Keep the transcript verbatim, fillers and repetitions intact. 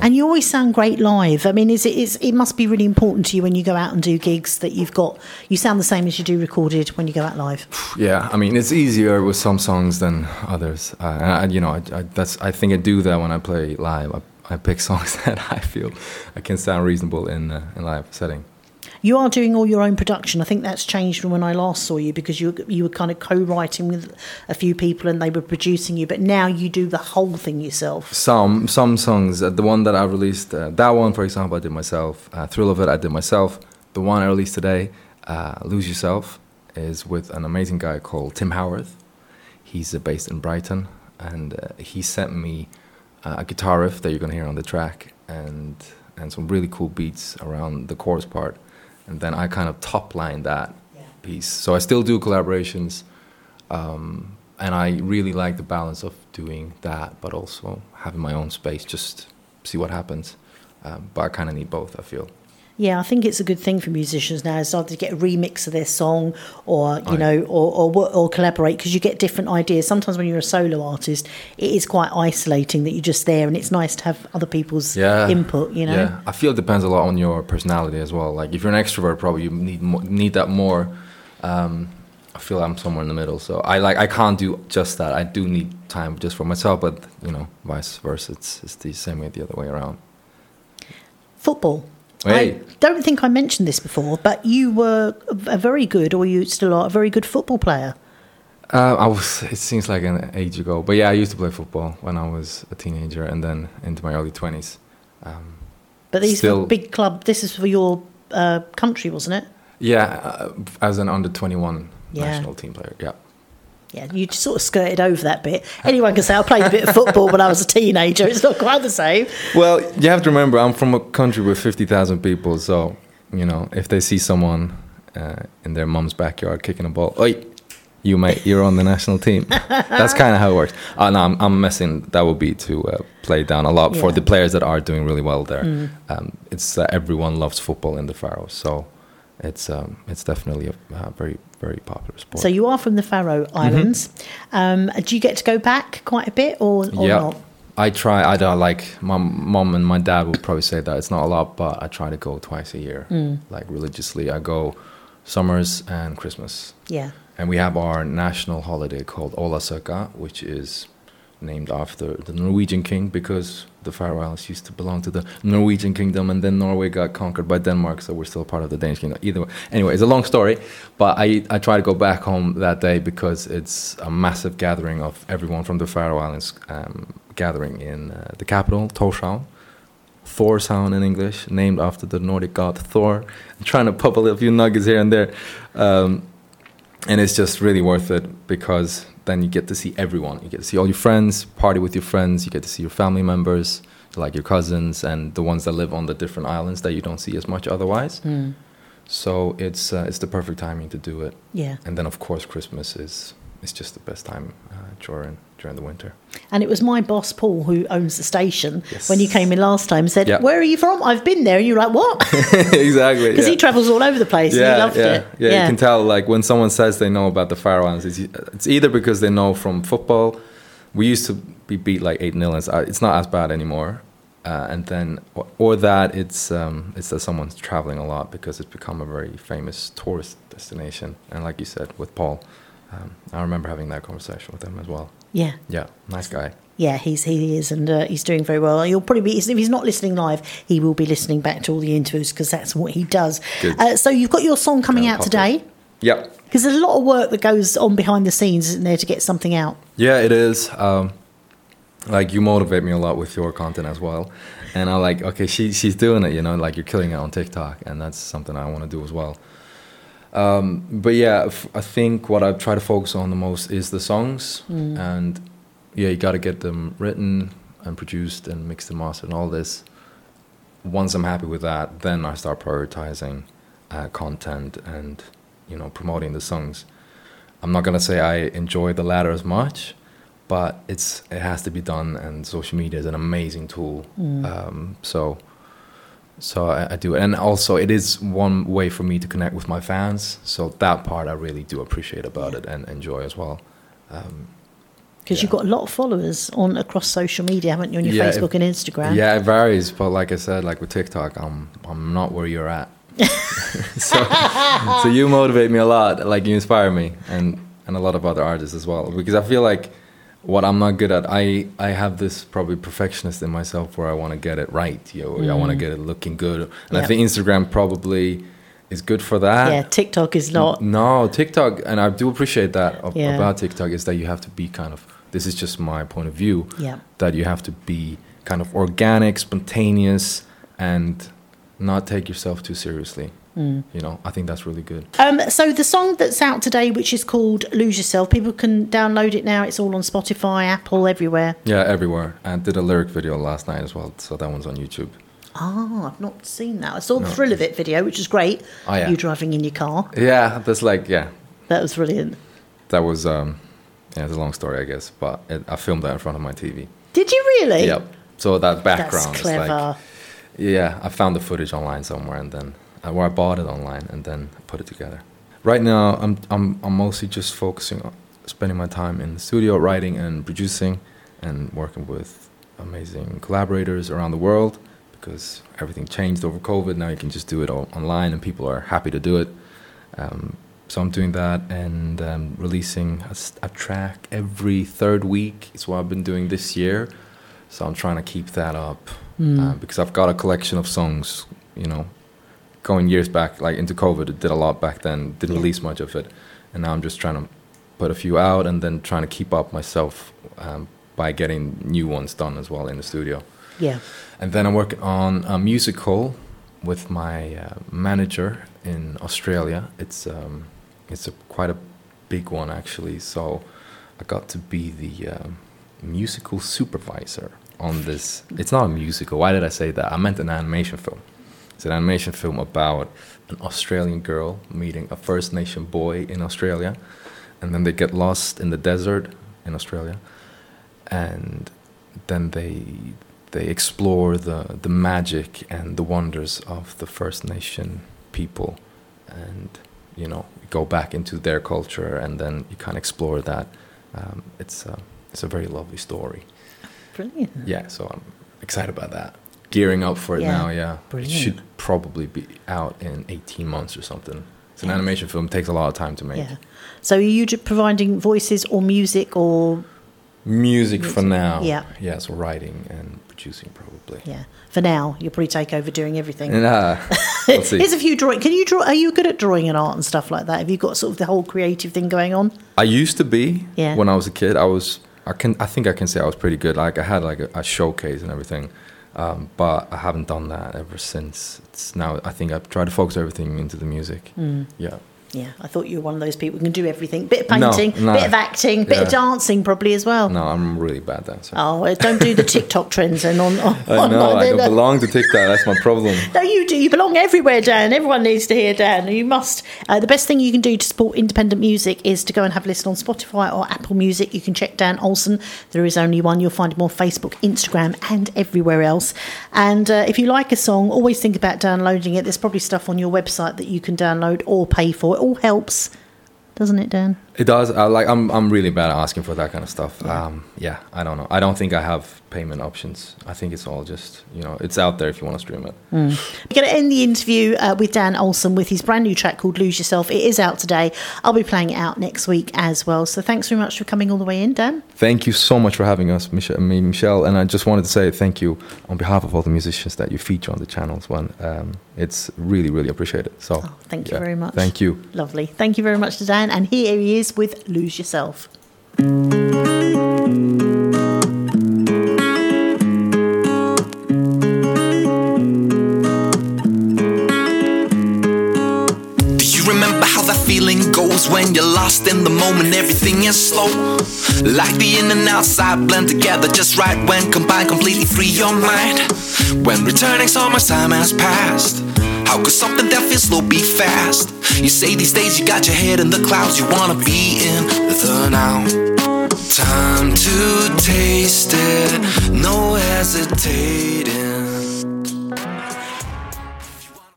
And you always sound great live. I mean, is it is it must be really important to you when you go out and do gigs that you've got you sound the same as you do recorded when you go out live. Yeah, I mean, it's easier with some songs than others. Uh, and I, you know, I, I, that's I think I do that when I play live. I, I pick songs that I feel I can sound reasonable in uh, in live setting. You are doing all your own production. I think that's changed from when I last saw you, because you you were kind of co-writing with a few people and they were producing you, but now you do the whole thing yourself. Some some songs, uh, the one that I released, uh, that one, for example, I did myself. Uh, Thrill of It, I did myself. The one I released today, uh, Lose Yourself, is with an amazing guy called Tim Howarth. He's uh, based in Brighton, and uh, he sent me uh, a guitar riff that you're going to hear on the track, and and some really cool beats around the chorus part. And then I kind of top-line that yeah. piece. So I still do collaborations, um, and I really like the balance of doing that, but also having my own space, just see what happens. Um, but I kind of need both, I feel. Yeah, I think it's a good thing for musicians now is either to get a remix of their song or, you know, or or, or collaborate, because you get different ideas. Sometimes when you're a solo artist, it is quite isolating that you're just there, and it's nice to have other people's yeah. input, you know? Yeah, I feel it depends a lot on your personality as well. Like if you're an extrovert, probably you need more, need that more. Um, I feel I'm somewhere in the middle. So I like I can't do just that. I do need time just for myself, but, you know, vice versa. It's, it's the same way the other way around. Football. Hey. I don't think I mentioned this before, but you were a very good, or you still are, a very good football player. Uh, I was. It seems like an age ago, but yeah, I used to play football when I was a teenager, and then into my early twenties. Um, but these still, were big club. This is for your uh, country, wasn't it? Yeah, uh, as an under twenty-one yeah. national team player. Yeah. Yeah, you just sort of skirted over that bit. Anyone can say I played a bit of football when I was a teenager. It's not quite the same. Well, you have to remember, I'm from a country with fifty thousand people. So, you know, if they see someone uh, in their mum's backyard kicking a ball, oi, you mate, you're on the national team. That's kind of how it works. Uh, no, I'm, I'm messing. That would be to uh, play down a lot yeah. for the players that are doing really well there. Mm. Um, it's uh, everyone loves football in the Faroes. So it's um, it's definitely a uh, very, very popular sport. So you are from the Faroe Islands. Mm-hmm. Um, do you get to go back quite a bit or, or yeah, not? I try. I don't like my mom and my dad would probably say that it's not a lot, but I try to go twice a year, mm. like religiously. I go summers and Christmas. Yeah. And we have our national holiday called Ólavsøka, which is named after the Norwegian king, because the Faroe Islands used to belong to the Norwegian kingdom, and then Norway got conquered by Denmark, so we're still part of the Danish kingdom. Either way, anyway, it's a long story, but I, I try to go back home that day because it's a massive gathering of everyone from the Faroe Islands um, gathering in uh, the capital, Tórshavn. Thorshavn in English, named after the Nordic god Thor. I'm trying to pop a little few nuggets here and there. Um, and it's just really worth it because then you get to see everyone. You get to see all your friends, party with your friends. You get to see your family members, like your cousins, and the ones that live on the different islands that you don't see as much otherwise. Mm. So it's uh, it's the perfect timing to do it. Yeah. And then, of course, Christmas is is just the best time uh, during during the winter. And it was my boss, Paul, who owns the station, yes. when you came in last time, said, yeah. where are you from? I've been there. And you're like, what? Exactly. Because yeah. he travels all over the place yeah, and he loved yeah, it. Yeah, yeah, you can tell, like, when someone says they know about the Faroe Islands, it's, it's either because they know from football. We used to be beat like eight nil. It's not as bad anymore. Uh, and then, or, or that it's um, it's that someone's traveling a lot because it's become a very famous tourist destination. And like you said, with Paul, um, I remember having that conversation with him as well. Yeah. Yeah, nice guy. Yeah, he's he is, and uh, he's doing very well. He'll probably be, if he's not listening live, he will be listening back to all the interviews because that's what he does. Uh, so you've got your song coming yeah, out today. Yep. Because there's a lot of work that goes on behind the scenes, isn't there, to get something out? Yeah, it is. Um, like, you motivate me a lot with your content as well. And I'm like, okay, she she's doing it, you know, like you're killing it on TikTok. And that's something I want to do as well. Um, but yeah, f- I think what I try to focus on the most is the songs. Mm. And yeah, you got to get them written and produced and mixed and mastered and all this. Once I'm happy with that, then I start prioritizing uh, content and, you know, promoting the songs. I'm not going to say I enjoy the latter as much, but it's it has to be done, and social media is an amazing tool. Mm. Um, so so I, I do it. And also it is one way for me to connect with my fans. So that part I really do appreciate about yeah. it and enjoy as well. Um, Because yeah. you've got a lot of followers on across social media, haven't you, on your Yeah, Facebook it, and Instagram? Yeah, it varies. But like I said, like with TikTok, I'm I'm not where you're at. so, so you motivate me a lot. Like you inspire me, and and a lot of other artists as well. Because I feel like what I'm not good at, I I have this probably perfectionist in myself where I want to get it right. You know, mm. I want to get it looking good, and yep. I think Instagram probably is good for that. Yeah, TikTok is not. No, TikTok, and I do appreciate that of, yeah. about TikTok, is that you have to be kind of, this is just my point of view, yeah. that you have to be kind of organic, spontaneous, and not take yourself too seriously. Mm. You know, I think that's really good. Um, so the song that's out today, which is called Lose Yourself, people can download it now. It's all on Spotify, Apple, everywhere. Yeah, everywhere. And did a lyric video last night as well, so that one's on YouTube. Oh, I've not seen that. I saw the no. Thrill of It video, which is great. Oh, yeah. You driving in your car. Yeah, that's like, yeah. That was brilliant. That was, um, yeah, it's a long story, I guess, but it, I filmed that in front of my T V. Did you really? Yep. So that background That's clever. is like, yeah, I found the footage online somewhere, and then, uh, where I bought it online, and then put it together. Right now, I'm, I'm, I'm mostly just focusing on spending my time in the studio, writing and producing, and working with amazing collaborators around the world. Because everything changed over COVID. Now you can just do it all online, and people are happy to do it. Um, so I'm doing that, and um, releasing a, a track every third week is what I've been doing this year. So I'm trying to keep that up mm. uh, because I've got a collection of songs, you know, going years back, like into COVID. It did a lot back then, didn't yeah. release much of it. And now I'm just trying to put a few out, and then trying to keep up myself um, by getting new ones done as well in the studio. Yeah. And then I'm working on a musical with my uh, manager in Australia. It's um, it's a quite a big one, actually. So I got to be the um, musical supervisor on this. It's not a musical. Why did I say that? I meant an animation film. It's an animation film about an Australian girl meeting a First Nation boy in Australia. And then they get lost in the desert in Australia. And then they... They explore the, the magic and the wonders of the First Nation people, and you know, go back into their culture, and then you kind of explore that. Um, it's a, it's a very lovely story. Brilliant. Yeah, so I'm excited about that. Gearing up for it yeah. now. Yeah, Brilliant. It should probably be out in eighteen months or something. It's an yeah. animation film. It takes a lot of time to make. Yeah. So are you providing voices or music or? Music, music for now. Yeah. Yeah, so writing and producing probably. Yeah. For now, you'll probably take over doing everything. Nah, we'll see. Here's a few drawing. Can you draw? Are you good at drawing and art and stuff like that? Have you got sort of the whole creative thing going on? I used to be. Yeah. When I was a kid, I was. I can. I think I can say I was pretty good. Like I had like a, a showcase and everything, um, but I haven't done that ever since. It's now. I think I've tried to focus everything into the music. Mm. Yeah. Yeah, I thought you were one of those people who can do everything. Bit of painting, no, no. bit of acting, bit yeah. of dancing probably as well. No, I'm really bad dancer. Oh, don't do the TikTok trends and on, on I know, I don't belong to TikTok, that's my problem. No, you do. You belong everywhere, Dan. Everyone needs to hear Dan. You must. Uh, the best thing you can do to support independent music is to go and have a listen on Spotify or Apple Music. You can check Dan Olsen. There is only one. You'll find him on Facebook, Instagram and everywhere else. And uh, if you like a song, always think about downloading it. There's probably stuff on your website that you can download or pay for. It all helps. Doesn't it, Dan? It does. I like. I'm. I'm really bad at asking for that kind of stuff. Yeah. Um, yeah. I don't know. I don't think I have payment options. I think it's all just, you know, it's out there if you want to stream it. Mm. We're going to end the interview uh, with Dan Olsen with his brand new track called "Lose Yourself." It is out today. I'll be playing it out next week as well. So thanks very much for coming all the way in, Dan. Thank you so much for having us, Michelle. Me, Michelle. And I just wanted to say thank you on behalf of all the musicians that you feature on the channels. One, um, it's really, really appreciated. So oh, thank you yeah, very much. Thank you. Lovely. Thank you very much to Dan. And here he is with "Lose Yourself." Feeling goes when you're lost in the moment, everything is slow. Like the in and outside blend together just right when combined, completely free your mind. When returning so much time has passed, how could something that feels slow be fast? You say these days you got your head in the clouds, you wanna be in the now. Time to taste it, no hesitating.